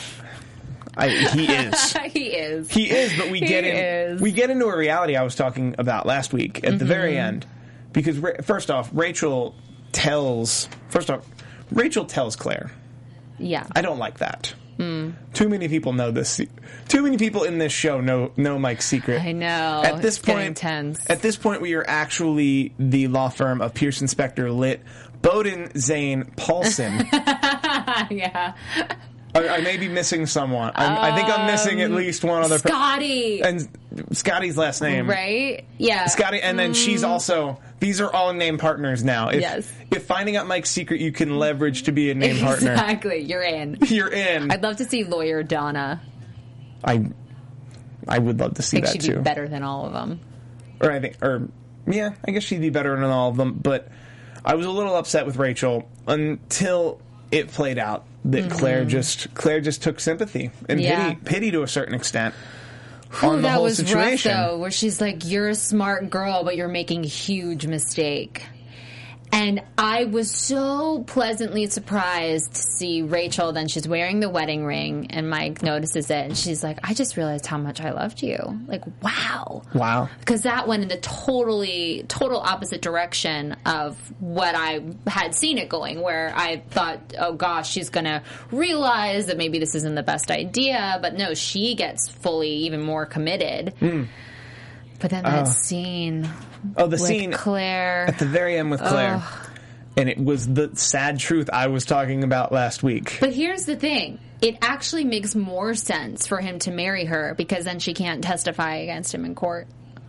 [SPEAKER 3] I, he is.
[SPEAKER 2] he is.
[SPEAKER 3] He is, but we get
[SPEAKER 2] he
[SPEAKER 3] in,
[SPEAKER 2] is.
[SPEAKER 3] we get into a reality I was talking about last week at mm-hmm. the very end. Because, first off, Rachel tells... First off, Rachel tells Claire.
[SPEAKER 2] Yeah.
[SPEAKER 3] I don't like that.
[SPEAKER 2] Mm.
[SPEAKER 3] Too many people know this. Too many people in this show know know Mike's secret.
[SPEAKER 2] I know.
[SPEAKER 3] At this
[SPEAKER 2] it's
[SPEAKER 3] point,
[SPEAKER 2] intense.
[SPEAKER 3] At this point, we are actually the law firm of Pierce Inspector Lit, Bowden, Zane, Paulson.
[SPEAKER 2] yeah.
[SPEAKER 3] I, I may be missing someone. I'm, um, I think I'm missing at least one other.
[SPEAKER 2] Scotty.
[SPEAKER 3] Per- and Scotty's last name,
[SPEAKER 2] right? Yeah.
[SPEAKER 3] Scotty, and then mm. she's also. These are all named partners now. If,
[SPEAKER 2] yes.
[SPEAKER 3] If finding out Mike's secret you can leverage to be a named partner.
[SPEAKER 2] Exactly. You're in.
[SPEAKER 3] You're in.
[SPEAKER 2] I'd love to see lawyer Donna.
[SPEAKER 3] I I would love to see
[SPEAKER 2] I think
[SPEAKER 3] that
[SPEAKER 2] she'd
[SPEAKER 3] too.
[SPEAKER 2] Be better than all of them.
[SPEAKER 3] Or I think, or yeah, I guess she'd be better than all of them. But I was a little upset with Rachel until it played out that mm-hmm. Claire just Claire just took sympathy and
[SPEAKER 2] yeah.
[SPEAKER 3] pity pity to a certain extent.
[SPEAKER 2] Ooh,
[SPEAKER 3] on the
[SPEAKER 2] that
[SPEAKER 3] whole
[SPEAKER 2] was
[SPEAKER 3] situation.
[SPEAKER 2] rough, though, where she's like, you're a smart girl, but you're making a huge mistake. And I was so pleasantly surprised to see Rachel. Then she's wearing the wedding ring, and Mike notices it, and she's like, I just realized how much I loved you. Like, wow.
[SPEAKER 3] Wow.
[SPEAKER 2] Because that went in the totally, total opposite direction of what I had seen it going, where I thought, oh gosh, she's going to realize that maybe this isn't the best idea. But no, she gets fully even more committed. Mm. But then that uh, scene...
[SPEAKER 3] Oh, the
[SPEAKER 2] with
[SPEAKER 3] scene
[SPEAKER 2] Claire.
[SPEAKER 3] At the very end with Claire. Oh. And it was the sad truth I was talking about last week.
[SPEAKER 2] But here's the thing. It actually makes more sense for him to marry her because then she can't testify against him in court.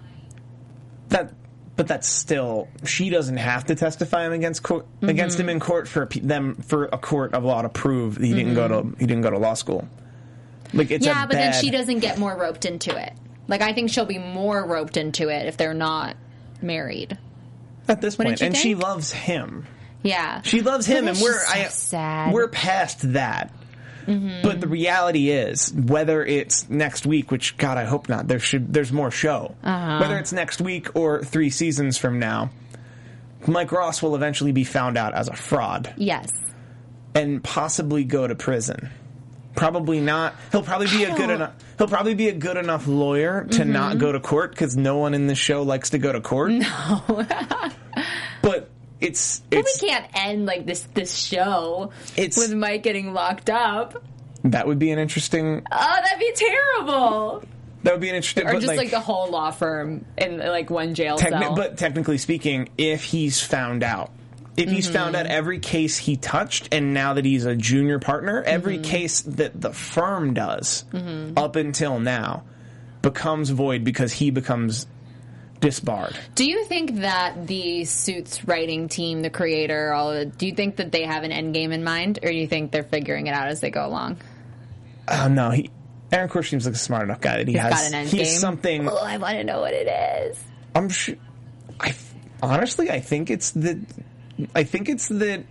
[SPEAKER 3] That, But that's still... She doesn't have to testify him against court, mm-hmm. against him in court for them for a court of law to prove that he didn't mm-hmm. go to he didn't go to law school. Like it's
[SPEAKER 2] yeah,
[SPEAKER 3] a
[SPEAKER 2] but
[SPEAKER 3] bad...
[SPEAKER 2] then she doesn't get more roped into it. Like I think she'll be more roped into it if they're not married
[SPEAKER 3] at this point, and
[SPEAKER 2] think?
[SPEAKER 3] she loves him.
[SPEAKER 2] Yeah,
[SPEAKER 3] she loves him, and we're
[SPEAKER 2] so
[SPEAKER 3] I,
[SPEAKER 2] sad.
[SPEAKER 3] We're past that.
[SPEAKER 2] Mm-hmm.
[SPEAKER 3] But the reality is, whether it's next week, which God, I hope not. There should there's more show.
[SPEAKER 2] Uh-huh.
[SPEAKER 3] Whether it's next week or three seasons from now, Mike Ross will eventually be found out as a fraud.
[SPEAKER 2] Yes,
[SPEAKER 3] and possibly go to prison. Probably not. He'll probably be a good enough. He'll probably be a good enough lawyer to mm-hmm. not go to court because no one in this show likes to go to court.
[SPEAKER 2] No,
[SPEAKER 3] but it's.
[SPEAKER 2] But
[SPEAKER 3] it's
[SPEAKER 2] we can't end like this. This show
[SPEAKER 3] it's,
[SPEAKER 2] with Mike getting locked up.
[SPEAKER 3] That would be an interesting.
[SPEAKER 2] Oh, that'd be terrible.
[SPEAKER 3] That would be an interesting.
[SPEAKER 2] Or
[SPEAKER 3] but
[SPEAKER 2] just
[SPEAKER 3] like,
[SPEAKER 2] like the whole law firm in like one jail
[SPEAKER 3] techni-
[SPEAKER 2] cell.
[SPEAKER 3] But technically speaking, if he's found out. If he's mm-hmm. found out every case he touched, and now that he's a junior partner, every mm-hmm. case that the firm does mm-hmm. up until now becomes void because he becomes disbarred.
[SPEAKER 2] Do you think that the Suits writing team, the creator, all of it, do you think that they have an end game in mind, or do you think they're figuring it out as they go along?
[SPEAKER 3] Oh, no. He, Aaron Kors seems like a smart enough guy that he
[SPEAKER 2] he's
[SPEAKER 3] has
[SPEAKER 2] got an end
[SPEAKER 3] he's
[SPEAKER 2] game.
[SPEAKER 3] something.
[SPEAKER 2] Oh, I want to know what it is.
[SPEAKER 3] I'm sure. I honestly, I think it's the. I think it's that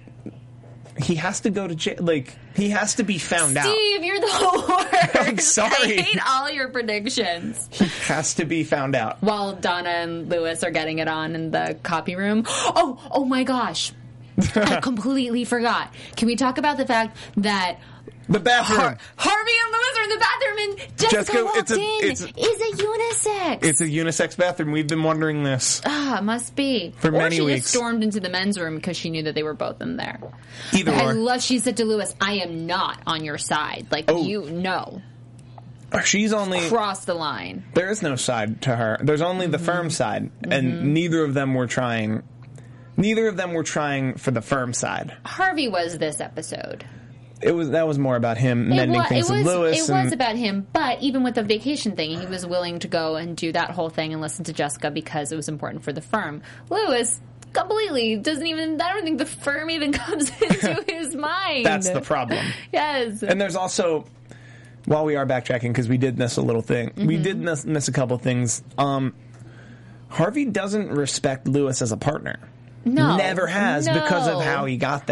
[SPEAKER 3] he has to go to jail. Like, he has to be found
[SPEAKER 2] Steve,
[SPEAKER 3] out.
[SPEAKER 2] Steve, you're the worst.
[SPEAKER 3] I'm sorry.
[SPEAKER 2] I hate all your predictions.
[SPEAKER 3] He has to be found out.
[SPEAKER 2] While Donna and Lewis are getting it on in the copy room. Oh, oh my gosh. I completely forgot. Can we talk about the fact that
[SPEAKER 3] the bathroom.
[SPEAKER 2] Har- Harvey and Lewis are in the bathroom, and Jessica, Jessica walked it's a, in. It's a, is a unisex.
[SPEAKER 3] It's a unisex bathroom. We've been wondering this.
[SPEAKER 2] Ah, it must be.
[SPEAKER 3] For
[SPEAKER 2] or
[SPEAKER 3] many
[SPEAKER 2] she
[SPEAKER 3] weeks.
[SPEAKER 2] Just stormed into the men's room because she knew that they were both in there.
[SPEAKER 3] Either
[SPEAKER 2] I
[SPEAKER 3] or.
[SPEAKER 2] love. She said to Lewis, "I am not on your side. Like
[SPEAKER 3] oh.
[SPEAKER 2] you know."
[SPEAKER 3] She's only
[SPEAKER 2] crossed the line.
[SPEAKER 3] There is no side to her. There's only the mm-hmm. firm side, and mm-hmm. neither of them were trying. Neither of them were trying for the firm side.
[SPEAKER 2] Harvey was this episode.
[SPEAKER 3] It was that was more about him
[SPEAKER 2] it
[SPEAKER 3] mending
[SPEAKER 2] was,
[SPEAKER 3] things
[SPEAKER 2] it
[SPEAKER 3] with
[SPEAKER 2] was,
[SPEAKER 3] Lewis.
[SPEAKER 2] It
[SPEAKER 3] and,
[SPEAKER 2] was about him, but even with the vacation thing, he was willing to go and do that whole thing and listen to Jessica because it was important for the firm. Lewis completely doesn't even. I don't think the firm even comes into his mind.
[SPEAKER 3] That's the problem.
[SPEAKER 2] Yes,
[SPEAKER 3] and there's also. While we are backtracking, because we did miss a little thing, mm-hmm. we did miss, miss a couple things. Um, Harvey doesn't respect Lewis as a partner.
[SPEAKER 2] No,
[SPEAKER 3] never has
[SPEAKER 2] no.
[SPEAKER 3] because of how he got there.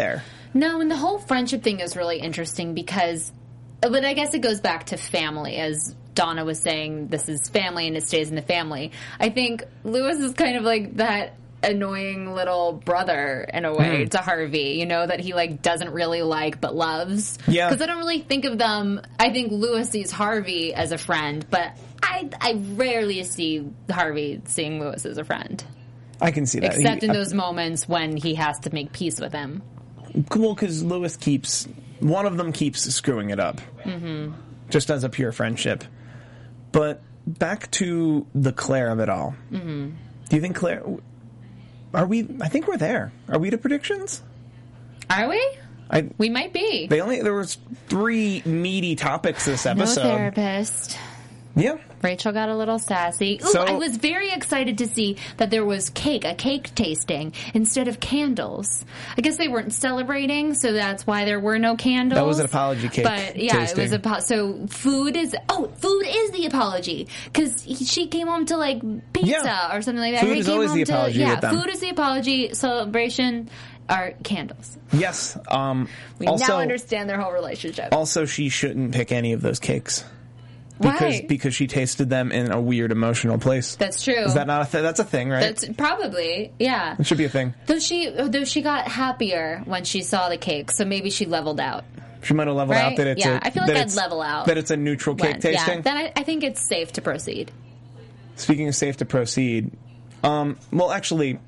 [SPEAKER 2] No, and the whole friendship thing is really interesting because, but I guess it goes back to family, as Donna was saying, this is family and it stays in the family. I think Lewis is kind of like that annoying little brother in a way mm. to Harvey, you know, that he like doesn't really like but loves.
[SPEAKER 3] Yeah.
[SPEAKER 2] Because I don't really think of them, I think Lewis sees Harvey as a friend, but I, I rarely see Harvey seeing Lewis as a friend.
[SPEAKER 3] I can see that.
[SPEAKER 2] Except
[SPEAKER 3] he,
[SPEAKER 2] in those uh, moments when he has to make peace with him.
[SPEAKER 3] Well, because Lewis keeps, one of them keeps screwing it up.
[SPEAKER 2] Mm-hmm.
[SPEAKER 3] Just as a pure friendship. But back to the Claire of it all.
[SPEAKER 2] Mm-hmm.
[SPEAKER 3] Do you think Claire, are we, I think we're there. Are we to predictions?
[SPEAKER 2] Are we?
[SPEAKER 3] I,
[SPEAKER 2] we might be.
[SPEAKER 3] They only, there was three meaty topics this episode.
[SPEAKER 2] No therapist.
[SPEAKER 3] Yeah.
[SPEAKER 2] Rachel got a little sassy. Ooh,
[SPEAKER 3] so,
[SPEAKER 2] I was very excited to see that there was cake, a cake tasting, instead of candles. I guess they weren't celebrating, so that's why there were no candles.
[SPEAKER 3] That was an apology cake
[SPEAKER 2] But yeah,
[SPEAKER 3] tasting.
[SPEAKER 2] it was a so food is oh food is the apology because she came home to like pizza
[SPEAKER 3] yeah.
[SPEAKER 2] or something like that.
[SPEAKER 3] Food
[SPEAKER 2] he
[SPEAKER 3] is
[SPEAKER 2] came
[SPEAKER 3] always
[SPEAKER 2] home
[SPEAKER 3] the
[SPEAKER 2] to,
[SPEAKER 3] apology
[SPEAKER 2] yeah,
[SPEAKER 3] with them.
[SPEAKER 2] Food is the apology. Celebration are candles.
[SPEAKER 3] Yes. Um,
[SPEAKER 2] we
[SPEAKER 3] also,
[SPEAKER 2] now understand their whole relationship.
[SPEAKER 3] Also, she shouldn't pick any of those cakes. Because
[SPEAKER 2] Why?
[SPEAKER 3] because she tasted them in a weird emotional place.
[SPEAKER 2] That's true.
[SPEAKER 3] Is that not a th- that's a thing, right?
[SPEAKER 2] That's probably, yeah.
[SPEAKER 3] It should be a thing.
[SPEAKER 2] Though she though she got happier when she saw the cake, so maybe she leveled out.
[SPEAKER 3] She might have leveled
[SPEAKER 2] right?
[SPEAKER 3] out that it's
[SPEAKER 2] yeah.
[SPEAKER 3] a,
[SPEAKER 2] I feel like I'd level out.
[SPEAKER 3] That it's a neutral cake
[SPEAKER 2] when,
[SPEAKER 3] tasting.
[SPEAKER 2] Yeah, then I, I think it's safe to proceed.
[SPEAKER 3] Speaking of safe to proceed, um, well, actually,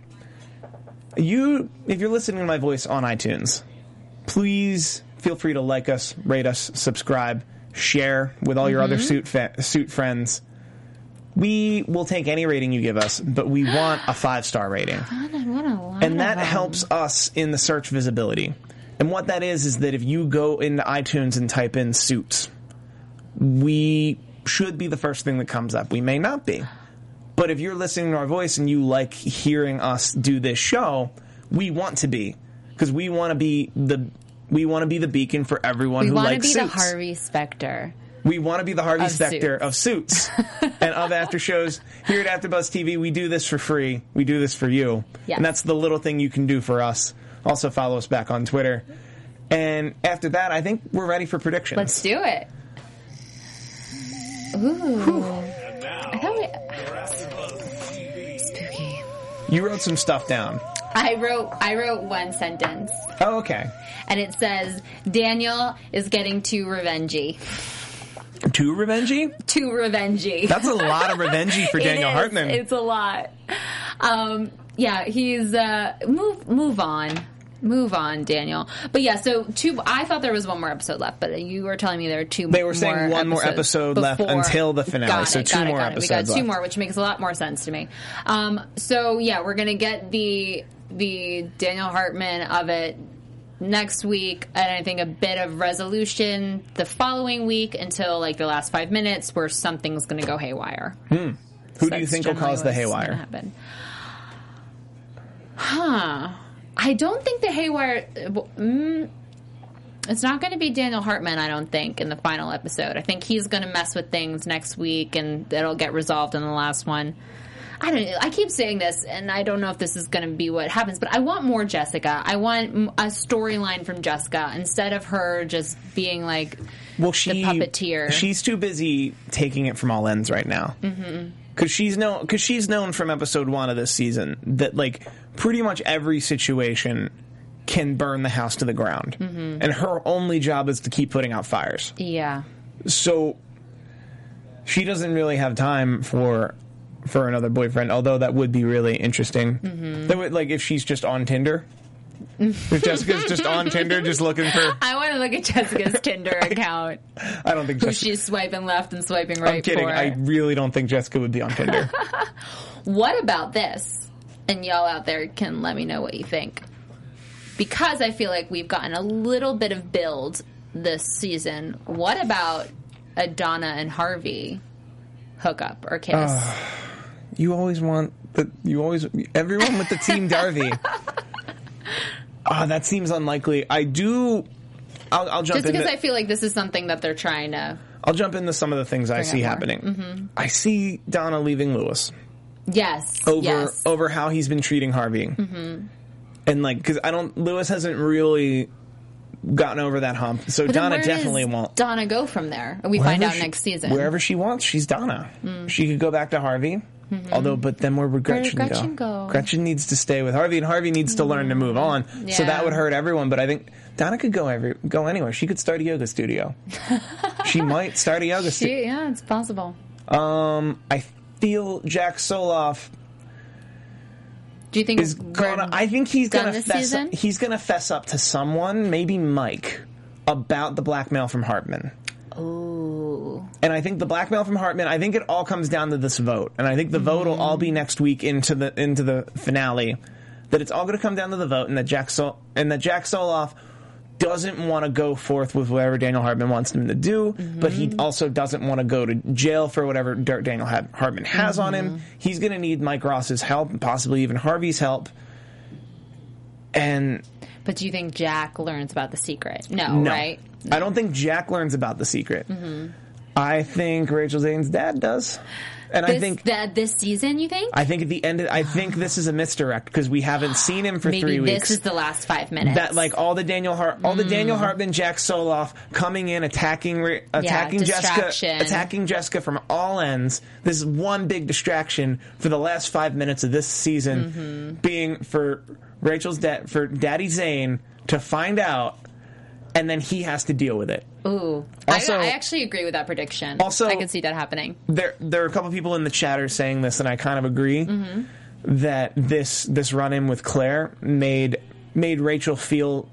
[SPEAKER 3] you if you're listening to my voice on iTunes, please feel free to like us, rate us, subscribe. Share with all your mm-hmm. other suit fa- suit friends. We will take any rating you give us, but we want a five-star rating.
[SPEAKER 2] God, I want a lot
[SPEAKER 3] and that
[SPEAKER 2] of
[SPEAKER 3] helps us in the search visibility. And what that is, is that if you go into iTunes and type in Suits, we should be the first thing that comes up. We may not be. But if you're listening to our voice and you like hearing us do this show, we want to be. Because we want to be the... We want to be the beacon for everyone
[SPEAKER 2] we
[SPEAKER 3] who likes
[SPEAKER 2] Suits. We
[SPEAKER 3] Suits.
[SPEAKER 2] want to be the Harvey Specter.
[SPEAKER 3] We want to be the Harvey
[SPEAKER 2] of
[SPEAKER 3] Specter
[SPEAKER 2] Suits.
[SPEAKER 3] of Suits and of after shows. Here at AfterBuzz T V, we do this for free. We do this for you.
[SPEAKER 2] Yes.
[SPEAKER 3] And that's the little thing you can do for us. Also follow us back on Twitter. And after that, I think we're ready for predictions.
[SPEAKER 2] Let's do it. Ooh. I thought we... Spooky.
[SPEAKER 3] You wrote some stuff down.
[SPEAKER 2] I wrote I wrote one sentence.
[SPEAKER 3] Oh, okay.
[SPEAKER 2] And it says, Daniel is getting too revengey.
[SPEAKER 3] Too revengey?
[SPEAKER 2] Too revengey.
[SPEAKER 3] That's a lot of revengey for Daniel
[SPEAKER 2] it is.
[SPEAKER 3] Hartman.
[SPEAKER 2] It's a lot. Um, yeah, he's, uh, move, move on. Move on, Daniel. But yeah, so two, I thought there was one more episode left, but you were telling me there are two more
[SPEAKER 3] They were saying one more episode left until the finale,
[SPEAKER 2] got
[SPEAKER 3] so
[SPEAKER 2] it,
[SPEAKER 3] two
[SPEAKER 2] got it,
[SPEAKER 3] more
[SPEAKER 2] got it.
[SPEAKER 3] episodes
[SPEAKER 2] We got two
[SPEAKER 3] left.
[SPEAKER 2] more, which makes a lot more sense to me. Um, so yeah, we're gonna get the, the Daniel Hartman of it next week, and I think a bit of resolution the following week until like the last five minutes where something's gonna go haywire.
[SPEAKER 3] Hmm. Who
[SPEAKER 2] So
[SPEAKER 3] do you
[SPEAKER 2] that's
[SPEAKER 3] think will
[SPEAKER 2] generally
[SPEAKER 3] cause the
[SPEAKER 2] what's gonna
[SPEAKER 3] haywire?
[SPEAKER 2] happen. Huh. I don't think the haywire... Mm, it's not going to be Daniel Hartman, I don't think, in the final episode. I think he's going to mess with things next week, and it'll get resolved in the last one. I don't know. I keep saying this, and I don't know if this is going to be what happens, but I want more Jessica. I want a storyline from Jessica instead of her just being like
[SPEAKER 3] well, she,
[SPEAKER 2] the puppeteer.
[SPEAKER 3] She's too busy taking it from all ends right now. Mm-hmm. Because she's known, because she's known from episode one of this season that like pretty much every situation can burn the house to the ground, mm-hmm. and her only job is to keep putting out fires.
[SPEAKER 2] Yeah.
[SPEAKER 3] So she doesn't really have time for for another boyfriend. Although that would be really interesting. Mm-hmm. That would like if she's just on Tinder. If Jessica's just on Tinder, just looking for...
[SPEAKER 2] I want to look at Jessica's Tinder account.
[SPEAKER 3] I don't think
[SPEAKER 2] Who
[SPEAKER 3] Jessica...
[SPEAKER 2] she's swiping left and swiping right
[SPEAKER 3] I'm kidding.
[SPEAKER 2] for.
[SPEAKER 3] I really don't think Jessica would be on Tinder.
[SPEAKER 2] What about this? And y'all out there can let me know what you think. Because I feel like we've gotten a little bit of build this season. What about a Donna and Harvey hookup or kiss?
[SPEAKER 3] Uh, you always want... the You always... Everyone with the Team Darby... Oh, that seems unlikely. I do... I'll, I'll jump
[SPEAKER 2] Just because
[SPEAKER 3] into,
[SPEAKER 2] I feel like this is something that they're trying to...
[SPEAKER 3] I'll jump into some of the things I see
[SPEAKER 2] more.
[SPEAKER 3] happening.
[SPEAKER 2] Mm-hmm.
[SPEAKER 3] I see Donna leaving Lewis.
[SPEAKER 2] Yes.
[SPEAKER 3] Over
[SPEAKER 2] yes.
[SPEAKER 3] over how he's been treating Harvey. Mm-hmm. And, like, because I don't... Lewis hasn't really gotten over that hump. So
[SPEAKER 2] But then
[SPEAKER 3] Donna
[SPEAKER 2] where
[SPEAKER 3] definitely
[SPEAKER 2] does
[SPEAKER 3] won't.
[SPEAKER 2] Donna go from there? We
[SPEAKER 3] Wherever
[SPEAKER 2] find out
[SPEAKER 3] she-
[SPEAKER 2] next season.
[SPEAKER 3] Wherever she wants, she's Donna. Mm. She could go back to Harvey. Mm-hmm. Although, but then where would Gretchen,
[SPEAKER 2] Where did Gretchen go?
[SPEAKER 3] go? Gretchen needs to stay with Harvey, and Harvey needs to learn to move on.
[SPEAKER 2] Yeah.
[SPEAKER 3] So that would hurt everyone. But I think Donna could go every go anywhere. She could start a yoga studio. She might start a yoga studio.
[SPEAKER 2] She, yeah, it's possible.
[SPEAKER 3] Um, I feel Jack Soloff
[SPEAKER 2] Do you think
[SPEAKER 3] is
[SPEAKER 2] we're
[SPEAKER 3] gonna. I think he's
[SPEAKER 2] done
[SPEAKER 3] gonna
[SPEAKER 2] this
[SPEAKER 3] fess.
[SPEAKER 2] season?
[SPEAKER 3] Up, he's gonna fess up to someone, maybe Mike, about the blackmail from Hartman.
[SPEAKER 2] Ooh.
[SPEAKER 3] And I think the blackmail from Hartman, I think it all comes down to this vote. And I think the mm-hmm. vote will all be next week into the into the finale. That it's all going to come down to the vote, and that Jack Sol- and that Jack Soloff doesn't want to go forth with whatever Daniel Hartman wants him to do, mm-hmm. but he also doesn't want to go to jail for whatever dirt Daniel Hartman has mm-hmm. on him. He's going to need Mike Ross's help, and possibly even Harvey's help. And
[SPEAKER 2] But do you think Jack learns about the secret? No,
[SPEAKER 3] no.
[SPEAKER 2] right? No.
[SPEAKER 3] I don't think Jack learns about the secret. Mm-hmm. I think Rachel Zane's dad does. And
[SPEAKER 2] this,
[SPEAKER 3] I think
[SPEAKER 2] that this season, you think?
[SPEAKER 3] I think at the end, of, I think this is a misdirect because we haven't seen him for
[SPEAKER 2] Maybe
[SPEAKER 3] three weeks.
[SPEAKER 2] This is the last five minutes.
[SPEAKER 3] That like all the Daniel Hart, all the mm. Daniel Hartman, Jack Soloff coming in, attacking, attacking
[SPEAKER 2] yeah,
[SPEAKER 3] Jessica, attacking Jessica from all ends. This is one big distraction for the last five minutes of this season, mm-hmm. being for Rachel's dad, for Daddy Zane to find out, and then he has to deal with it.
[SPEAKER 2] Ooh.
[SPEAKER 3] Also,
[SPEAKER 2] I, I actually agree with that prediction.
[SPEAKER 3] Also,
[SPEAKER 2] I can see that happening.
[SPEAKER 3] There there are a couple people in the chatter saying this, and I kind of agree, mm-hmm. that this this run-in with Claire made made Rachel feel...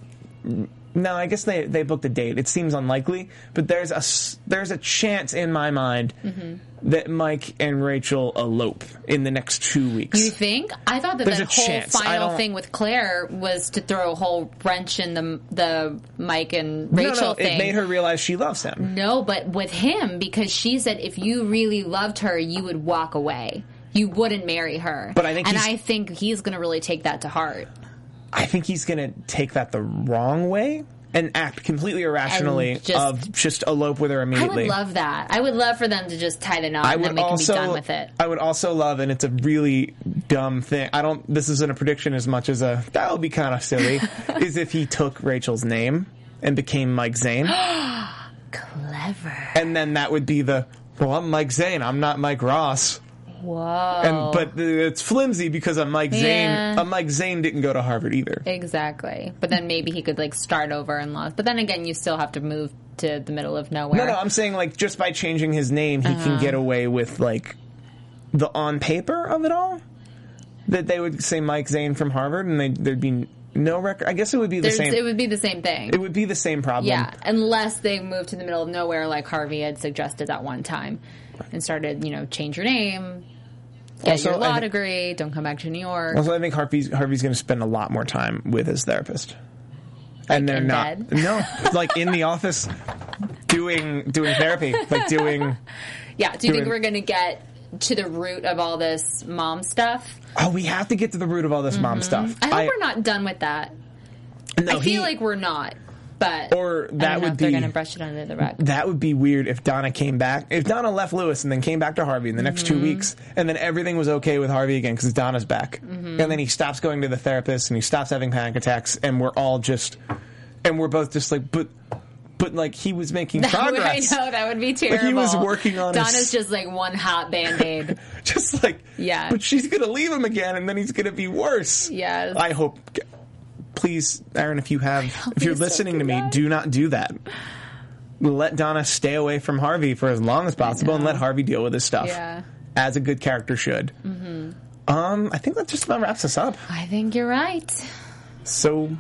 [SPEAKER 3] No, I guess they, they booked a date. It seems unlikely, but there's a, there's a chance in my mind mm-hmm. that Mike and Rachel elope in the next two weeks.
[SPEAKER 2] You think? I thought that
[SPEAKER 3] there's
[SPEAKER 2] that whole
[SPEAKER 3] chance.
[SPEAKER 2] final thing with Claire was to throw a whole wrench in the the Mike and Rachel
[SPEAKER 3] no, no,
[SPEAKER 2] thing.
[SPEAKER 3] It made her realize she loves him.
[SPEAKER 2] No, but with him, because she said if you really loved her, you would walk away. You wouldn't marry her.
[SPEAKER 3] But I think
[SPEAKER 2] and
[SPEAKER 3] he's,
[SPEAKER 2] I think he's going to really take that to heart.
[SPEAKER 3] I think he's going to take that the wrong way and act completely irrationally just, of just elope with her immediately.
[SPEAKER 2] I would love that. I would love for them to just tie the knot and then we also, can be done with it.
[SPEAKER 3] I would also love, and it's a really dumb thing, I don't, this isn't a prediction as much as a, that would be kind of silly, is if he took Rachel's name and became Mike Zane.
[SPEAKER 2] Clever.
[SPEAKER 3] And then that would be the, well, I'm Mike Zane, I'm not Mike Ross.
[SPEAKER 2] Whoa.
[SPEAKER 3] And but it's flimsy because a Mike Zane
[SPEAKER 2] yeah.
[SPEAKER 3] a Mike Zane didn't go to Harvard either.
[SPEAKER 2] Exactly. But then maybe he could like start over in law. But then again, you still have to move to the middle of nowhere.
[SPEAKER 3] No, no, I'm saying like just by changing his name, he uh-huh. can get away with like the on paper of it all. That they would say Mike Zane from Harvard, and they, there'd be no record. I guess it would be the
[SPEAKER 2] There's,
[SPEAKER 3] same.
[SPEAKER 2] It would be the same thing.
[SPEAKER 3] It would be the same problem.
[SPEAKER 2] Yeah, unless they moved to the middle of nowhere, like Harvey had suggested at one time, and started, you know, change your name. Get also, your law th- degree. Don't come back to New York.
[SPEAKER 3] Also, I think Harvey's Harvey's going to spend a lot more time with his therapist,
[SPEAKER 2] like
[SPEAKER 3] and they're
[SPEAKER 2] in
[SPEAKER 3] not.
[SPEAKER 2] Bed?
[SPEAKER 3] No, like in the office, doing doing therapy, like doing.
[SPEAKER 2] Yeah. Do you
[SPEAKER 3] doing,
[SPEAKER 2] think we're going to get to the root of all this mom stuff?
[SPEAKER 3] Oh, we have to get to the root of all this mm-hmm. mom stuff.
[SPEAKER 2] I hope I, we're not done with that.
[SPEAKER 3] No,
[SPEAKER 2] I
[SPEAKER 3] he,
[SPEAKER 2] feel like we're not. But
[SPEAKER 3] or that
[SPEAKER 2] I don't know
[SPEAKER 3] would
[SPEAKER 2] if
[SPEAKER 3] be
[SPEAKER 2] they're going to brush it under the rug.
[SPEAKER 3] That would be weird if Donna came back. If Donna left Lewis and then came back to Harvey in the next mm-hmm. two weeks, and then everything was okay with Harvey again because Donna's back, mm-hmm. and then he stops going to the therapist and he stops having panic attacks, and we're all just, and we're both just like, but. But, like, he was making
[SPEAKER 2] that
[SPEAKER 3] progress.
[SPEAKER 2] Would, I know, that would be terrible.
[SPEAKER 3] Like, he was working on
[SPEAKER 2] Donna's
[SPEAKER 3] his...
[SPEAKER 2] just, like, one hot Band-Aid.
[SPEAKER 3] Just, like...
[SPEAKER 2] Yeah.
[SPEAKER 3] But she's going to leave him again, and then he's going to be worse.
[SPEAKER 2] Yes.
[SPEAKER 3] I hope... Please, Aaron, if you have... If you're listening so to me, that. do not do that. Let Donna stay away from Harvey for as long as possible and let Harvey deal with his stuff.
[SPEAKER 2] Yeah.
[SPEAKER 3] As a good character should. Mm-hmm. Um, I think that just about wraps us up.
[SPEAKER 2] I think you're right.
[SPEAKER 3] So...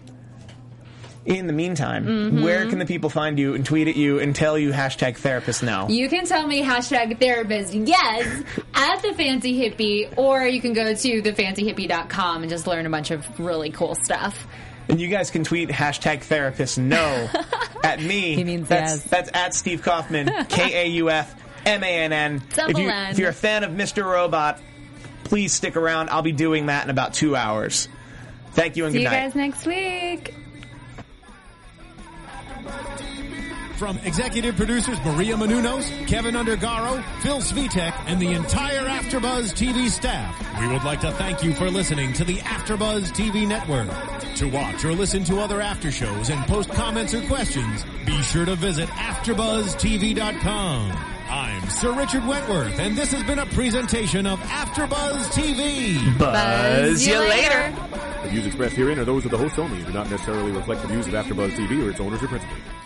[SPEAKER 3] In the meantime,
[SPEAKER 2] mm-hmm.
[SPEAKER 3] where can the people find you and tweet at you and tell you hashtag therapist now?
[SPEAKER 2] You can tell me hashtag therapist yes at the Fancy Hippie, or you can go to the fancy hippie dot com and just learn a bunch of really cool stuff.
[SPEAKER 3] And you guys can tweet hashtag therapist no at me.
[SPEAKER 2] He means
[SPEAKER 3] that's,
[SPEAKER 2] yes.
[SPEAKER 3] That's at Steve Kaufman, K A U F M A N N. If, you, if you're a fan of Mister Robot, please stick around. I'll be doing that in about two hours. Thank you and
[SPEAKER 2] See
[SPEAKER 3] good night.
[SPEAKER 2] See you guys next week.
[SPEAKER 1] From executive producers Maria Menounos, Kevin Undergaro, Phil Svitek, and the entire AfterBuzz T V staff, we would like to thank you for listening to the AfterBuzz T V network. To watch or listen to other after shows and post comments or questions, be sure to visit after buzz t v dot com. I'm Sir Richard Wentworth, and this has been a presentation of AfterBuzz T V.
[SPEAKER 3] Buzz you later.
[SPEAKER 4] The views expressed herein are those of the hosts only and do not necessarily reflect the views of AfterBuzz T V or its owners or principals.